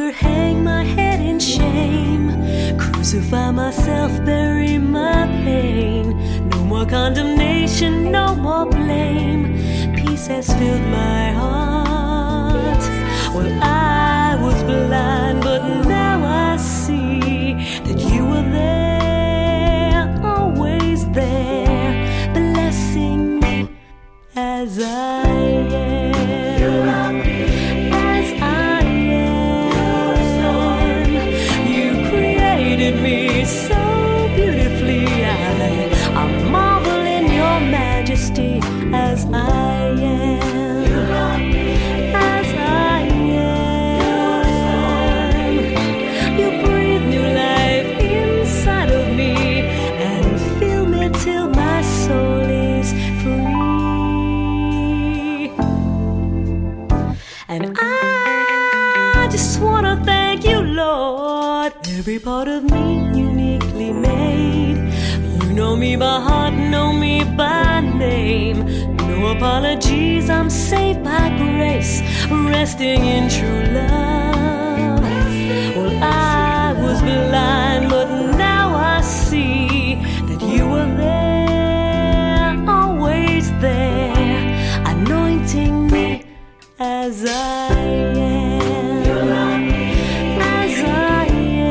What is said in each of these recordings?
longer hang my head in shame, crucify myself, bury my pain. No more condemnation, no more blame. Peace has filled my heart. Well, I was blind, but now I see that you were there, always there, blessing me as I am. As I am. You created me so beautifully. I marvel in your majesty as I am. As I am. You breathe new life inside of me and fill me till my soul is free. And I just wanna thank you, Lord. Every part of me uniquely made. You know me by heart, know me by name. No apologies, I'm saved by grace, resting in true love. Well, I was blind, but now I see that you were there, always there, anointing me as I am. As I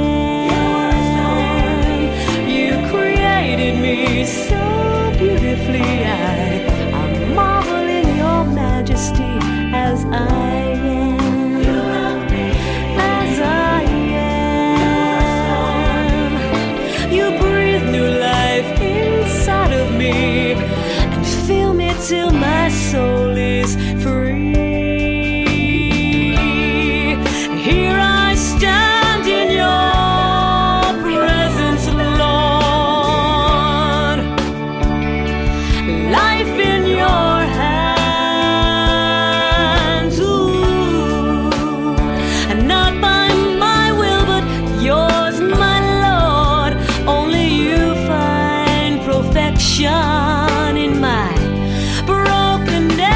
am. You created me so beautifully. I marvel in your majesty as I am. As I am. You breathe new life inside of me and fill me till my soul is free. Here I stand in your presence, Lord. Life in your hands, ooh. And not by my will, but yours, my Lord. Only you find perfection in my brokenness.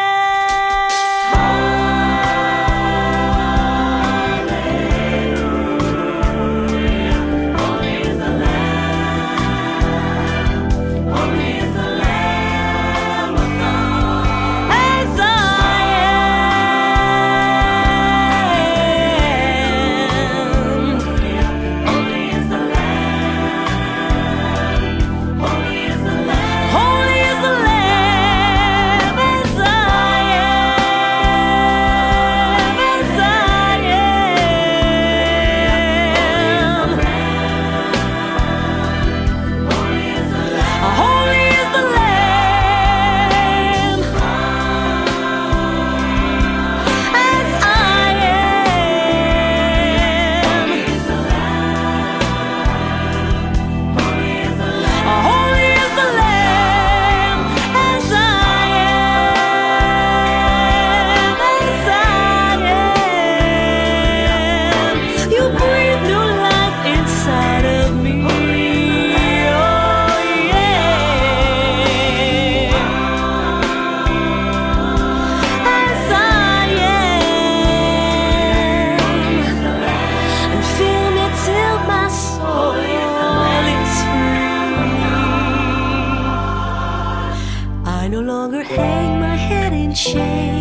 As I am. Holy is the Lamb. Holy is the Lamb. Holy is the Lamb. As I am. As I am. Holy is the Lamb. Holy is the Lamb. As I am. Holy is the Lamb. Holy is the Lamb. Holy is the Lamb. As I am. As I am. You breathe new life inside of me. Oh yeah. As I am. And fill me till my soul is free. I no longer hang my head in shame,